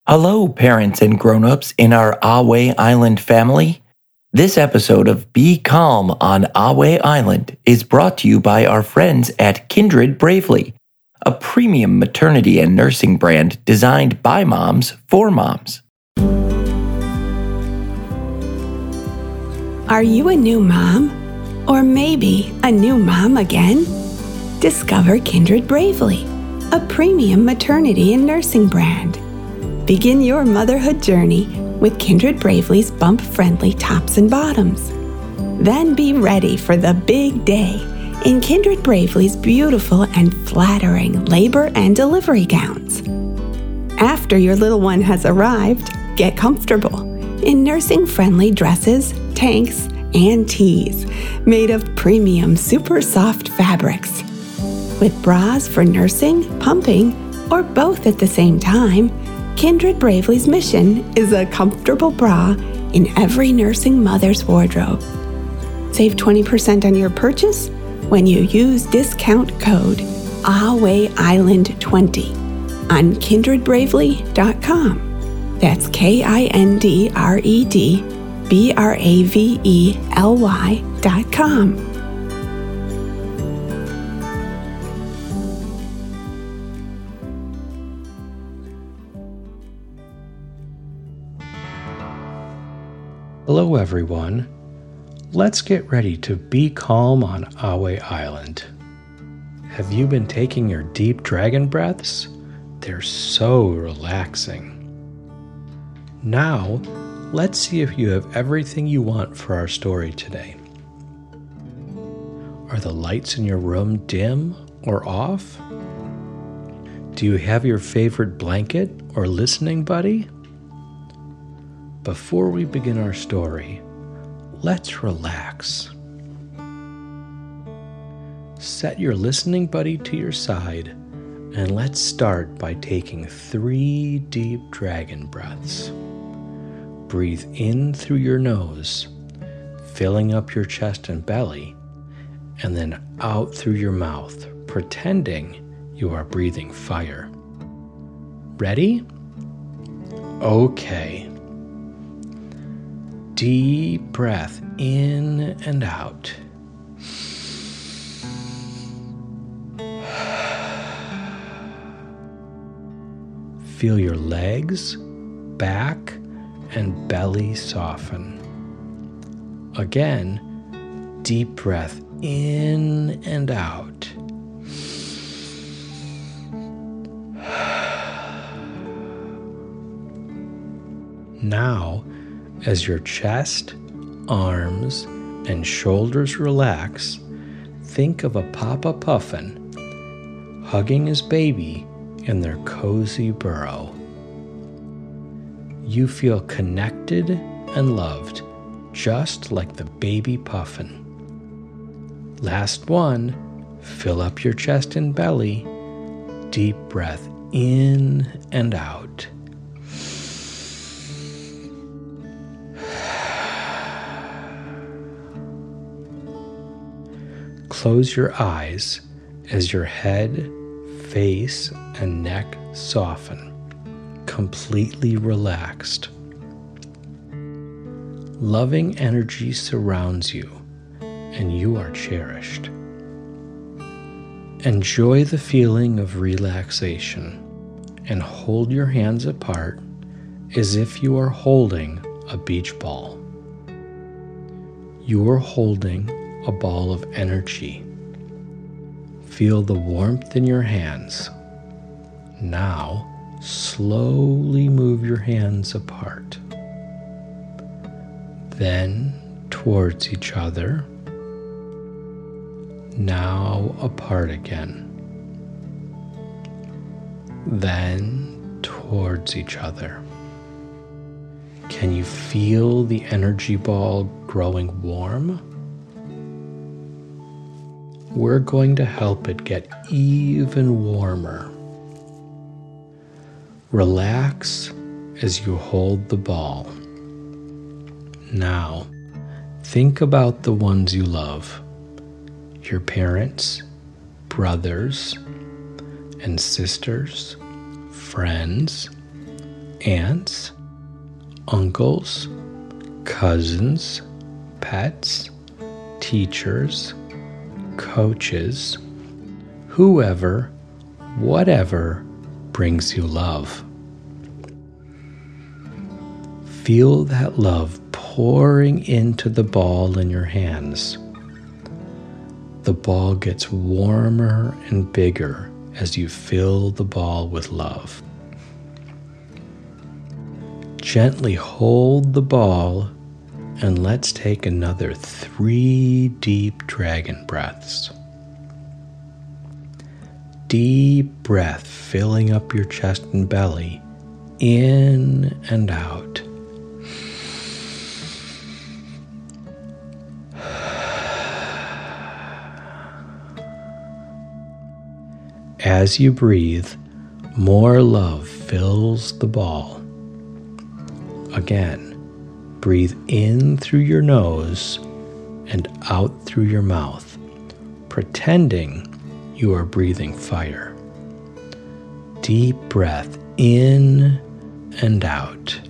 Hello, parents and grown-ups in our Ahway Island family. This episode of Be Calm on Ahway Island is brought to you by our friends at Kindred Bravely, a premium maternity and nursing brand designed by moms for moms. Are you a new mom? Or maybe a new mom again? Discover Kindred Bravely, a premium maternity and nursing brand. Begin your motherhood journey with Kindred Bravely's bump-friendly tops and bottoms. Then be ready for the big day in Kindred Bravely's beautiful and flattering labor and delivery gowns. After your little one has arrived, get comfortable in nursing-friendly dresses, tanks, and tees made of premium super soft fabrics. With bras for nursing, pumping, or both at the same time, Kindred Bravely's mission is a comfortable bra in every nursing mother's wardrobe. Save 20% on your purchase when you use discount code AHWAYISLAND20 on kindredbravely.com. That's KINDREDBRAVELY.com. Hello everyone. Let's get ready to be calm on Ahway Island. Have you been taking your deep dragon breaths? They're so relaxing. Now, let's see if you have everything you want for our story today. Are the lights in your room dim or off? Do you have your favorite blanket or listening buddy? Before we begin our story, let's relax. Set your listening buddy to your side, and let's start by taking 3 deep dragon breaths. Breathe in through your nose, filling up your chest and belly, and then out through your mouth, pretending you are breathing fire. Ready? Okay. Deep breath in and out. Feel your legs, back, and belly soften. Again, deep breath in and out. Now, as your chest, arms, and shoulders relax, think of a Papa Puffin hugging his baby in their cozy burrow. You feel connected and loved, just like the baby puffin. Last one, fill up your chest and belly. Deep breath in and out. Close your eyes as your head, face, and neck soften, completely relaxed. Loving energy surrounds you, and you are cherished. Enjoy the feeling of relaxation and hold your hands apart as if you are holding a beach ball. You are holding a ball of energy. Feel the warmth in your hands. Now, slowly move your hands apart. Then towards each other. Now apart again. Then towards each other. Can you feel the energy ball growing warm? We're going to help it get even warmer. Relax as you hold the ball. Now, think about the ones you love. Your parents, brothers, and sisters, friends, aunts, uncles, cousins, pets, teachers, coaches, whoever, whatever brings you love. Feel that love pouring into the ball in your hands. The ball gets warmer and bigger as you fill the ball with love. Gently hold the ball and let's take another 3 deep dragon breaths. Deep breath filling up your chest and belly, in and out. As you breathe, more love fills the ball. Again, breathe in through your nose and out through your mouth, pretending you are breathing fire. Deep breath in and out.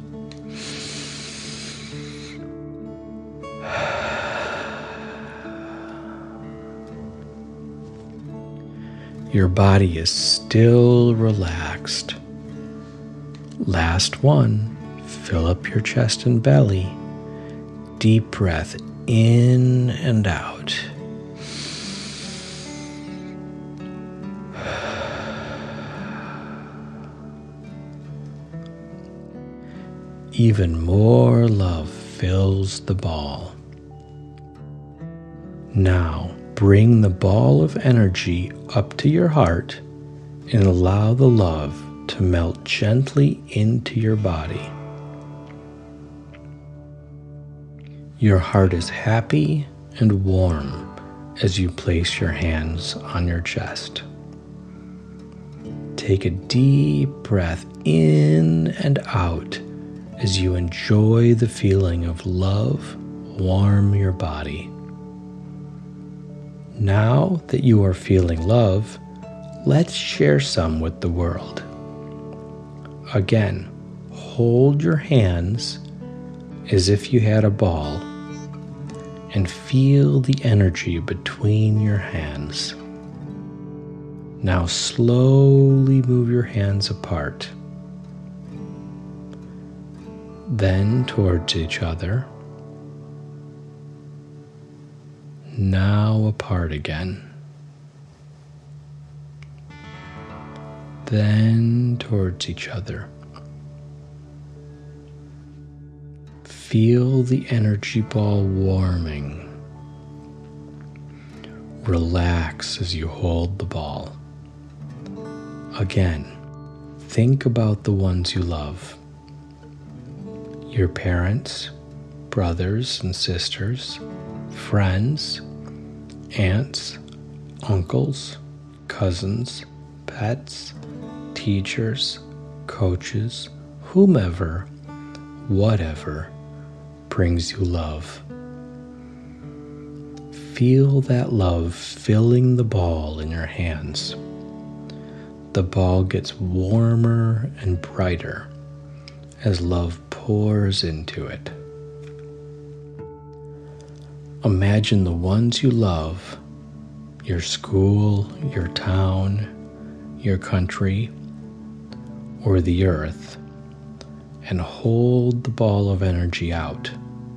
Your body is still relaxed. Last one, fill up your chest and belly. Deep breath in and out. Even more love fills the ball. Now, bring the ball of energy up to your heart and allow the love to melt gently into your body. Your heart is happy and warm as you place your hands on your chest. Take a deep breath in and out as you enjoy the feeling of love warm your body. Now that you are feeling love, let's share some with the world. Again, hold your hands as if you had a ball and feel the energy between your hands. Now slowly move your hands apart, then towards each other. Now apart again. Then towards each other. Feel the energy ball warming. Relax as you hold the ball. Again, think about the ones you love. Your parents, brothers and sisters, friends, aunts, uncles, cousins, pets, teachers, coaches, whomever, whatever brings you love. Feel that love filling the ball in your hands. The ball gets warmer and brighter as love pours into it. Imagine the ones you love, your school, your town, your country, or the earth, and hold the ball of energy out.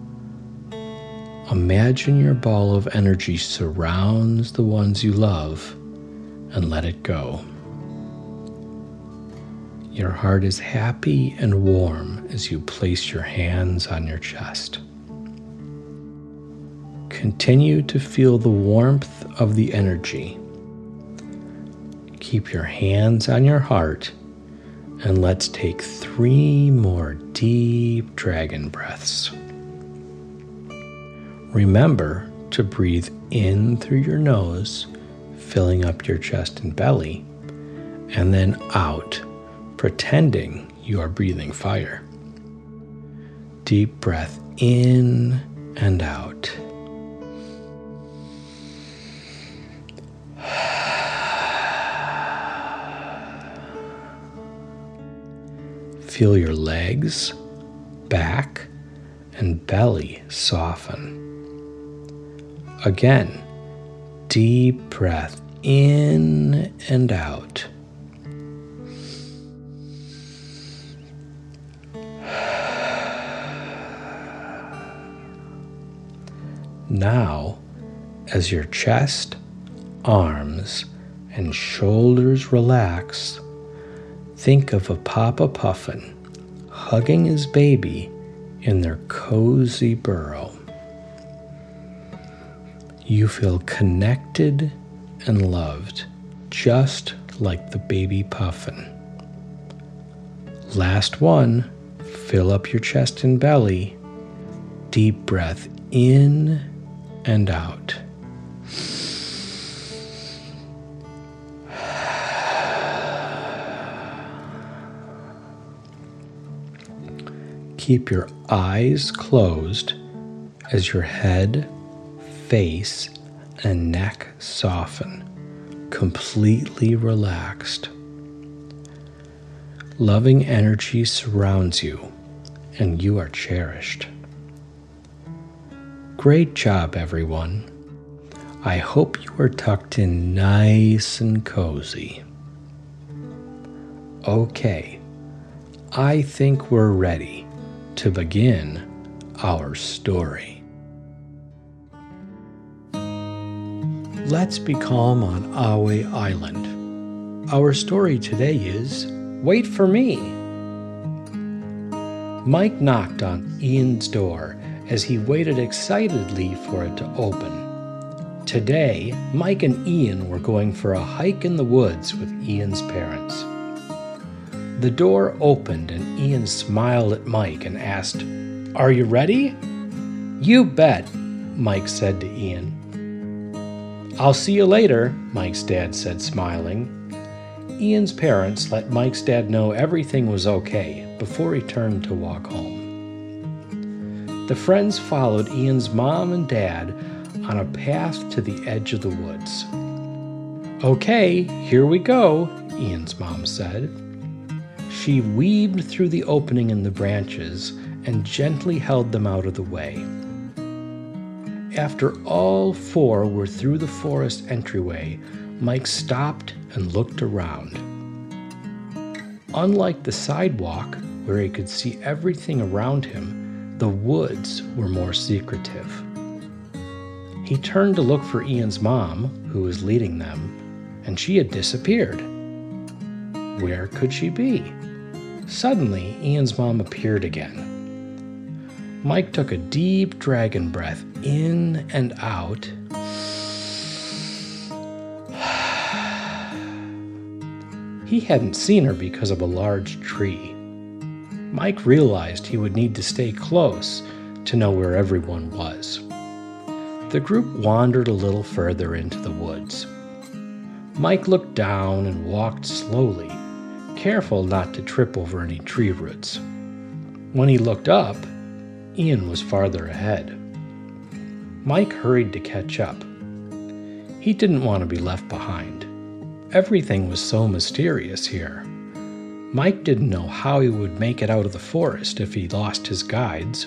Imagine your ball of energy surrounds the ones you love and let it go. Your heart is happy and warm as you place your hands on your chest. Continue to feel the warmth of the energy. Keep your hands on your heart and let's take 3 more deep dragon breaths. Remember to breathe in through your nose, filling up your chest and belly, and then out, pretending you are breathing fire. Deep breath in and out. Feel your legs, back, and belly soften. Again, deep breath in and out. Now, as your chest, arms, and shoulders relax, think of a Papa Puffin hugging his baby in their cozy burrow. You feel connected and loved, just like the baby puffin. Last one, fill up your chest and belly. Deep breath in and out. Keep your eyes closed as your head, face, and neck soften, completely relaxed. Loving energy surrounds you, and you are cherished. Great job, everyone. I hope you are tucked in nice and cozy. Okay, I think we're ready to begin our story. Let's be calm on Ahway Island. Our story today is Wait for Me. Mike knocked on Ian's door as he waited excitedly for it to open. Today, Mike and Ian were going for a hike in the woods with Ian's parents. The door opened and Ian smiled at Mike and asked, "Are you ready?" "You bet," Mike said to Ian. "I'll see you later," Mike's dad said, smiling. Ian's parents let Mike's dad know everything was okay before he turned to walk home. The friends followed Ian's mom and dad on a path to the edge of the woods. "Okay, here we go," Ian's mom said. She weaved through the opening in the branches and gently held them out of the way. After all four were through the forest entryway, Mike stopped and looked around. Unlike the sidewalk, where he could see everything around him, the woods were more secretive. He turned to look for Ian's mom, who was leading them, and she had disappeared. Where could she be? Suddenly, Ian's mom appeared again. Mike took a deep dragon breath in and out. He hadn't seen her because of a large tree. Mike realized he would need to stay close to know where everyone was. The group wandered a little further into the woods. Mike looked down and walked slowly, careful not to trip over any tree roots. When he looked up, Ian was farther ahead. Mike hurried to catch up. He didn't want to be left behind. Everything was so mysterious here. Mike didn't know how he would make it out of the forest if he lost his guides.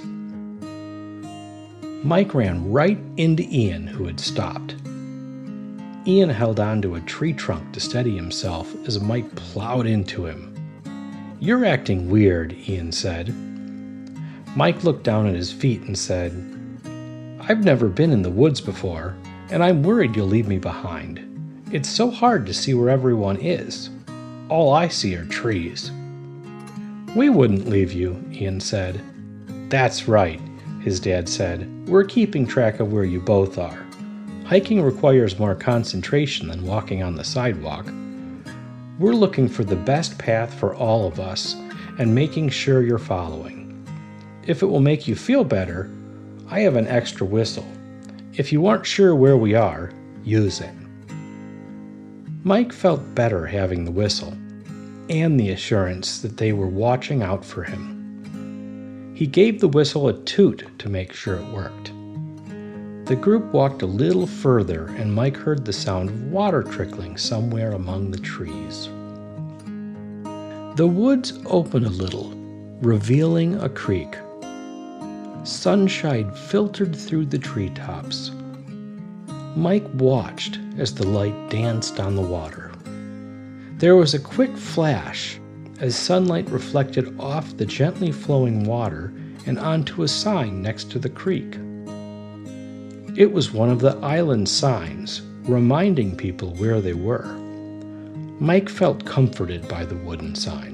Mike ran right into Ian, who had stopped. Ian held onto a tree trunk to steady himself as Mike plowed into him. "You're acting weird," Ian said. Mike looked down at his feet and said, "I've never been in the woods before, and I'm worried you'll leave me behind. It's so hard to see where everyone is. All I see are trees." "We wouldn't leave you," Ian said. "That's right," his dad said. "We're keeping track of where you both are. Hiking requires more concentration than walking on the sidewalk. We're looking for the best path for all of us and making sure you're following. If it will make you feel better, I have an extra whistle. If you aren't sure where we are, use it." Mike felt better having the whistle and the assurance that they were watching out for him. He gave the whistle a toot to make sure it worked. The group walked a little further, and Mike heard the sound of water trickling somewhere among the trees. The woods opened a little, revealing a creek. Sunshine filtered through the treetops. Mike watched as the light danced on the water. There was a quick flash as sunlight reflected off the gently flowing water and onto a sign next to the creek. It was one of the island signs, reminding people where they were. Mike felt comforted by the wooden sign.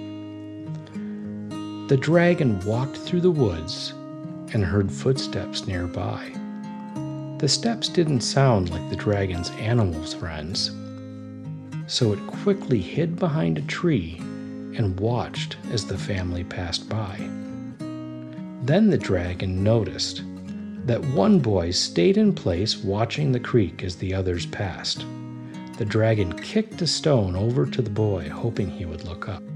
The dragon walked through the woods and heard footsteps nearby. The steps didn't sound like the dragon's animals' friends, so it quickly hid behind a tree and watched as the family passed by. Then the dragon noticed that one boy stayed in place watching the creek as the others passed. The dragon kicked a stone over to the boy, hoping he would look up.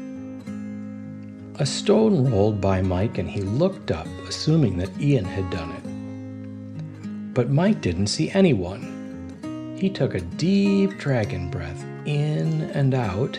A stone rolled by Mike and he looked up, assuming that Ian had done it. But Mike didn't see anyone. He took a deep dragon breath in and out,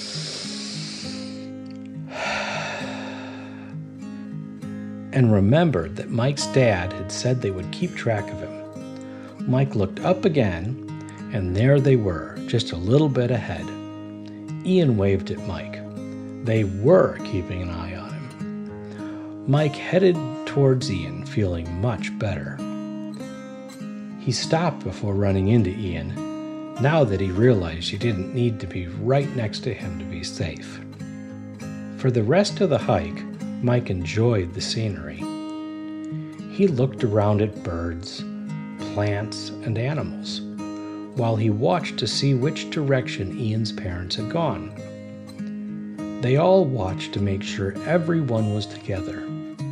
and remembered that Mike's dad had said they would keep track of him. Mike looked up again, and there they were, just a little bit ahead. Ian waved at Mike. They were keeping an eye on him. Mike headed towards Ian, feeling much better. He stopped before running into Ian, now that he realized he didn't need to be right next to him to be safe. For the rest of the hike, Mike enjoyed the scenery. He looked around at birds, plants, and animals, while he watched to see which direction Ian's parents had gone. They all watched to make sure everyone was together.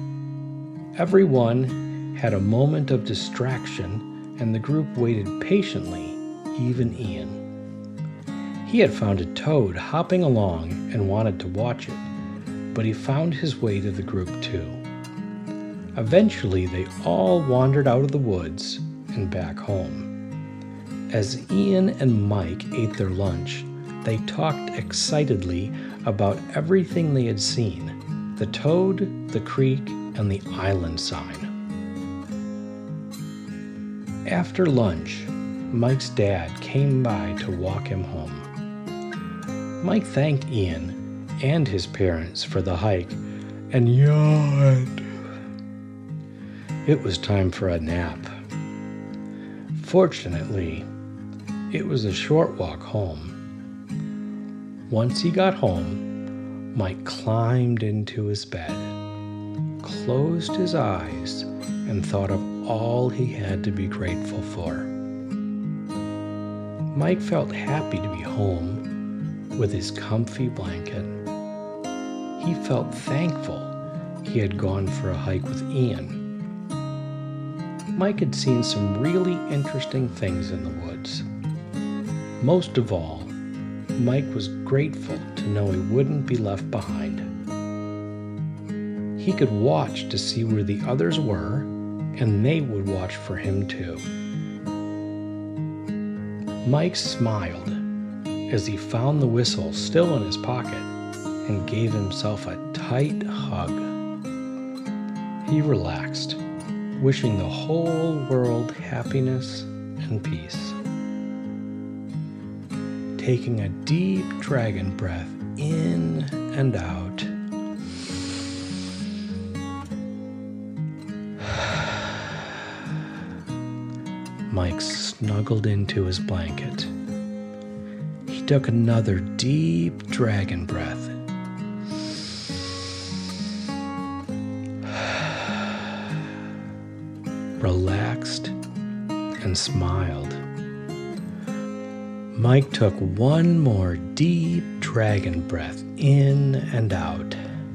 Everyone had a moment of distraction, and the group waited patiently, even Ian. He had found a toad hopping along and wanted to watch it, but he found his way to the group too. Eventually, they all wandered out of the woods and back home. As Ian and Mike ate their lunch, they talked excitedly about everything they had seen: the toad, the creek, and the island sign. After lunch, Mike's dad came by to walk him home. Mike thanked Ian and his parents for the hike and yawned. It was time for a nap. Fortunately, it was a short walk home. Once he got home, Mike climbed into his bed, closed his eyes, and thought of all he had to be grateful for. Mike felt happy to be home with his comfy blanket. He felt thankful he had gone for a hike with Ian. Mike had seen some really interesting things in the woods. Most of all, Mike was grateful to know he wouldn't be left behind. He could watch to see where the others were, and they would watch for him too. Mike smiled as he found the whistle still in his pocket and gave himself a tight hug. He relaxed, wishing the whole world happiness and peace. Taking a deep dragon breath in and out, Mike snuggled into his blanket. He took another deep dragon breath. Relaxed and smiled. Mike took one more deep dragon breath in and out.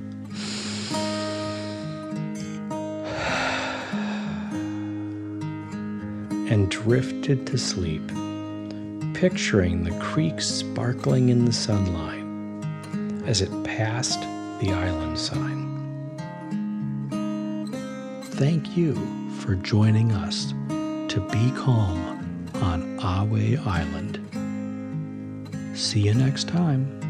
And drifted to sleep, picturing the creek sparkling in the sunlight as it passed the island sign. Thank you for joining us to be calm on Ahway Island. See you next time.